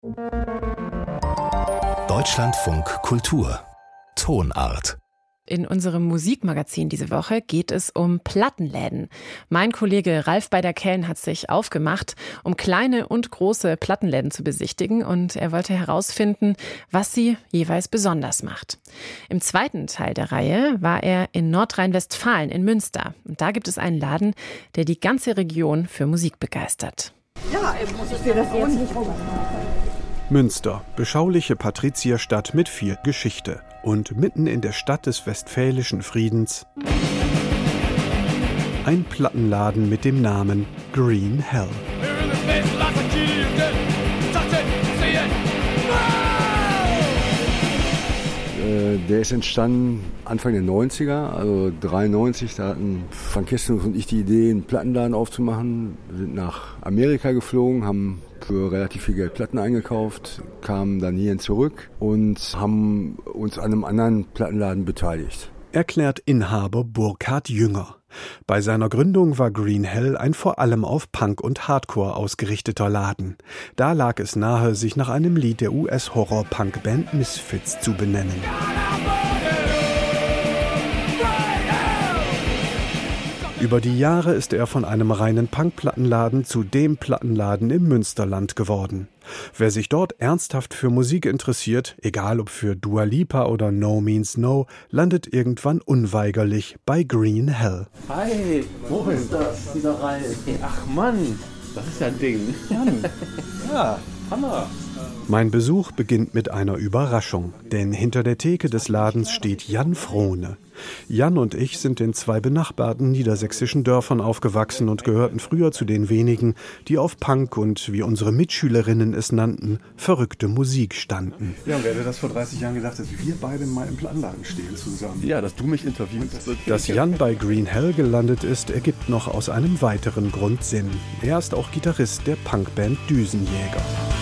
Deutschlandfunk Kultur Tonart. In unserem Musikmagazin diese Woche geht es um Plattenläden. Mein Kollege Ralf Beider-Kellen hat sich aufgemacht, um kleine und große Plattenläden zu besichtigen, und er wollte herausfinden, was sie jeweils besonders macht. Im zweiten Teil der Reihe war er in Nordrhein-Westfalen in Münster. Und da gibt es einen Laden, der die ganze Region für Musik begeistert. Ja, muss ich dir das jetzt nicht rum. Münster, beschauliche Patrizierstadt mit viel Geschichte. Und mitten in der Stadt des westfälischen Friedens ein Plattenladen mit dem Namen Green Hell. Der ist entstanden Anfang der 90er, also 93. Da hatten Frank Kesselnuss und ich die Idee, einen Plattenladen aufzumachen. Wir sind nach Amerika geflogen, haben für relativ viel Geld Platten eingekauft, kamen dann hierhin zurück und haben uns an einem anderen Plattenladen beteiligt. Erklärt Inhaber Burkhard Jünger. Bei seiner Gründung war Green Hell ein vor allem auf Punk und Hardcore ausgerichteter Laden. Da lag es nahe, sich nach einem Lied der US-Horror-Punk-Band Misfits zu benennen. Über die Jahre ist er von einem reinen Punk-Plattenladen zu dem Plattenladen im Münsterland geworden. Wer sich dort ernsthaft für Musik interessiert, egal ob für Dua Lipa oder No Means No, landet irgendwann unweigerlich bei Green Hell. Hi, wo ist das? Wieder rein. Ach Mann, das ist ja ein Ding. Mann. Ja, Hammer. Mein Besuch beginnt mit einer Überraschung, denn hinter der Theke des Ladens steht Jan Frohne. Jan und ich sind in 2 benachbarten niedersächsischen Dörfern aufgewachsen und gehörten früher zu den wenigen, die auf Punk und, wie unsere Mitschülerinnen es nannten, verrückte Musik standen. Ja, und wer hätte das vor 30 Jahren gedacht, dass wir beide mal im Plattenladen stehen zusammen? Ja, dass du mich interviewst. Dass Jan bei Green Hell gelandet ist, ergibt noch aus einem weiteren Grund Sinn. Er ist auch Gitarrist der Punkband Düsenjäger.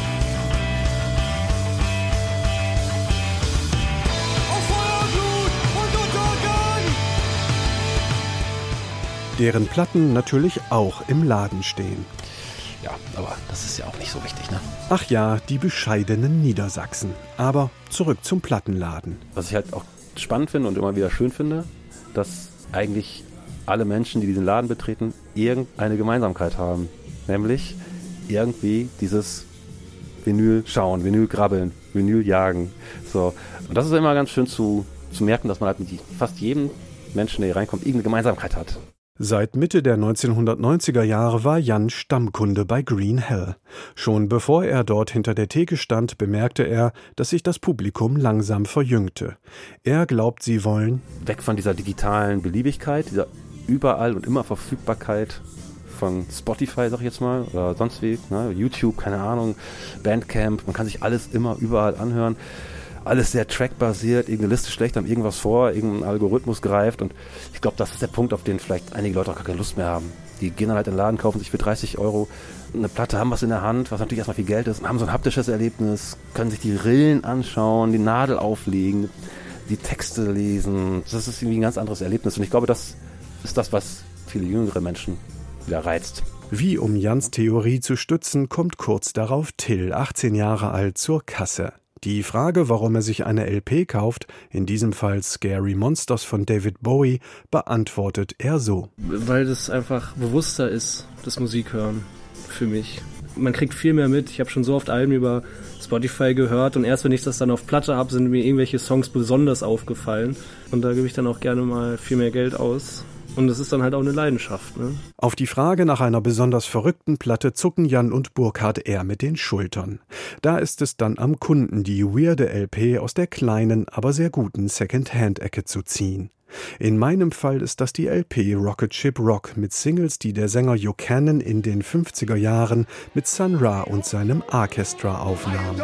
Deren Platten natürlich auch im Laden stehen. Ja, aber das ist ja auch nicht so wichtig, ne? Ach ja, die bescheidenen Niedersachsen. Aber zurück zum Plattenladen. Was ich halt auch spannend finde und immer wieder schön finde, dass eigentlich alle Menschen, die diesen Laden betreten, irgendeine Gemeinsamkeit haben. Nämlich irgendwie dieses Vinyl schauen, Vinyl grabbeln, Vinyl jagen. So. Und das ist immer ganz schön zu merken, dass man halt mit fast jedem Menschen, der hier reinkommt, irgendeine Gemeinsamkeit hat. Seit Mitte der 1990er Jahre war Jan Stammkunde bei Green Hell. Schon bevor er dort hinter der Theke stand, bemerkte er, dass sich das Publikum langsam verjüngte. Er glaubt, sie wollen weg von dieser digitalen Beliebigkeit, dieser überall und immer Verfügbarkeit von Spotify, sag ich jetzt mal, oder sonst wie, ne? YouTube, keine Ahnung, Bandcamp, man kann sich alles immer überall anhören. Alles sehr trackbasiert, irgendeine Liste schlägt einem irgendwas vor, irgendein Algorithmus greift, und ich glaube, das ist der Punkt, auf den vielleicht einige Leute auch gar keine Lust mehr haben. Die gehen dann halt in den Laden, kaufen sich für 30 € eine Platte, haben was in der Hand, was natürlich erstmal viel Geld ist, haben so ein haptisches Erlebnis, können sich die Rillen anschauen, die Nadel auflegen, die Texte lesen. Das ist irgendwie ein ganz anderes Erlebnis, und ich glaube, das ist das, was viele jüngere Menschen wieder reizt. Wie um Jans Theorie zu stützen, kommt kurz darauf Till, 18 Jahre alt, zur Kasse. Die Frage, warum er sich eine LP kauft, in diesem Fall Scary Monsters von David Bowie, beantwortet er so. Weil das einfach bewusster ist, das Musikhören für mich. Man kriegt viel mehr mit. Ich habe schon so oft Alben über Spotify gehört, und erst wenn ich das dann auf Platte habe, sind mir irgendwelche Songs besonders aufgefallen. Und da gebe ich dann auch gerne mal viel mehr Geld aus. Und es ist dann halt auch eine Leidenschaft, ne? Auf die Frage nach einer besonders verrückten Platte zucken Jan und Burkhard eher mit den Schultern. Da ist es dann am Kunden, die weirde LP aus der kleinen, aber sehr guten Second-Hand-Ecke zu ziehen. In meinem Fall ist das die LP Rocket Ship Rock mit Singles, die der Sänger Buchanan in den 50er Jahren mit Sun Ra und seinem Orchestra aufnahm.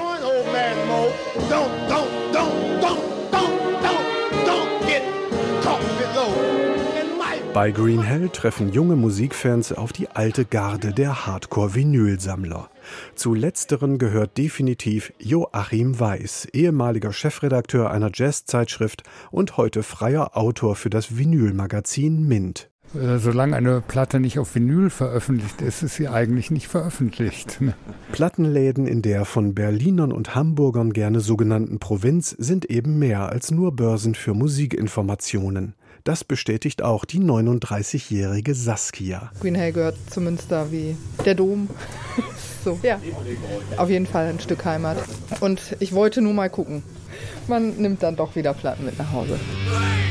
Bei Green Hell treffen junge Musikfans auf die alte Garde der Hardcore-Vinylsammler. Zu letzteren gehört definitiv Joachim Weiß, ehemaliger Chefredakteur einer Jazzzeitschrift und heute freier Autor für das Vinylmagazin Mint. Solange eine Platte nicht auf Vinyl veröffentlicht ist, ist sie eigentlich nicht veröffentlicht. Plattenläden in der von Berlinern und Hamburgern gerne sogenannten Provinz sind eben mehr als nur Börsen für Musikinformationen. Das bestätigt auch die 39-jährige Saskia. Green Hill gehört zu Münster wie der Dom. So, ja, auf jeden Fall ein Stück Heimat. Und ich wollte nur mal gucken. Man nimmt dann doch wieder Platten mit nach Hause.